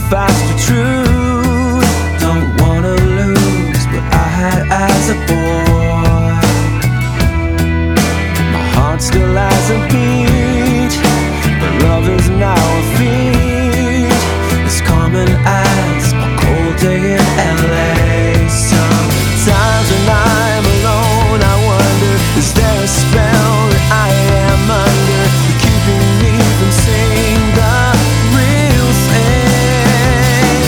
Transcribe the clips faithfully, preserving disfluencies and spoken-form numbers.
sacrifice for truth. Don't wanna lose what I had as a boy. My heart still has a beat, but love is now a feat. It's common as a cold day in L A. Sometimes when I'm alone, I wonder, is there a spell that I am under, keeping me from seeing the real thing?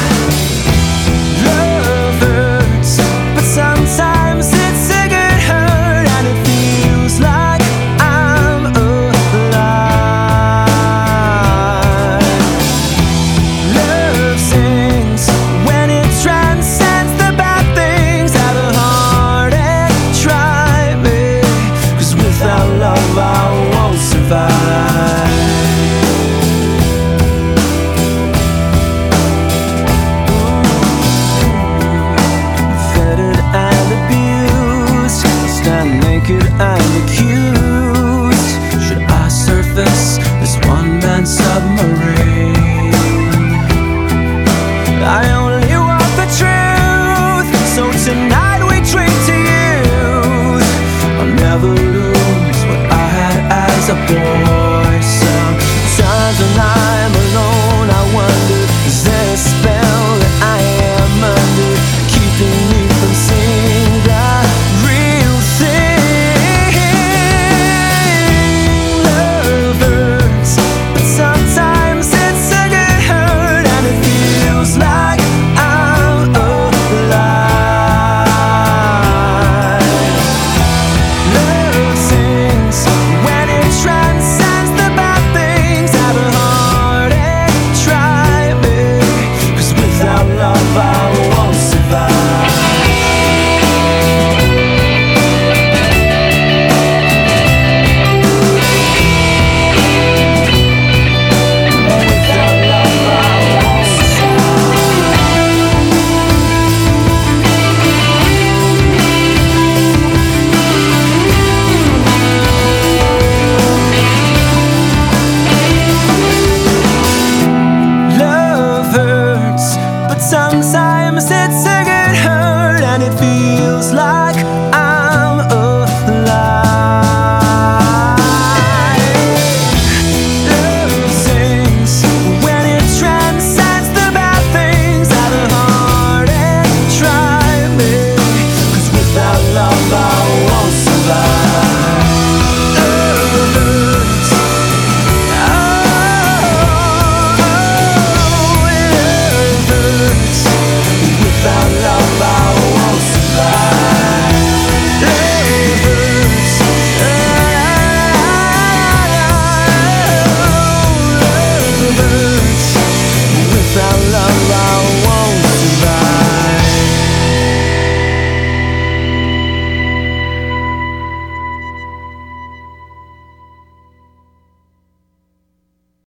Love hurts, but sometimes it's a good hurt, and it feels like I'm alive. Love sings when it transcends the bad things. Have a heartache, try me, 'cause without love I won't survive. Fettered and abused, stand naked and accused. Should I surface this one-man submarine? I only want the truth, so tonight we drink to youth. I'll never lose what I had as a boy. Sometimes when I'm alone, I wonder, is there a spell that I am under, keeping me from seeing the real thing? Love hurts, but sometimes it's a good hurt, and it feels like I'm alive. Love sings when it transcends the bad things. Have a heartache, try me, 'cause without love I won't survive. Without love I won't survive. Love hurts, but sometimes it's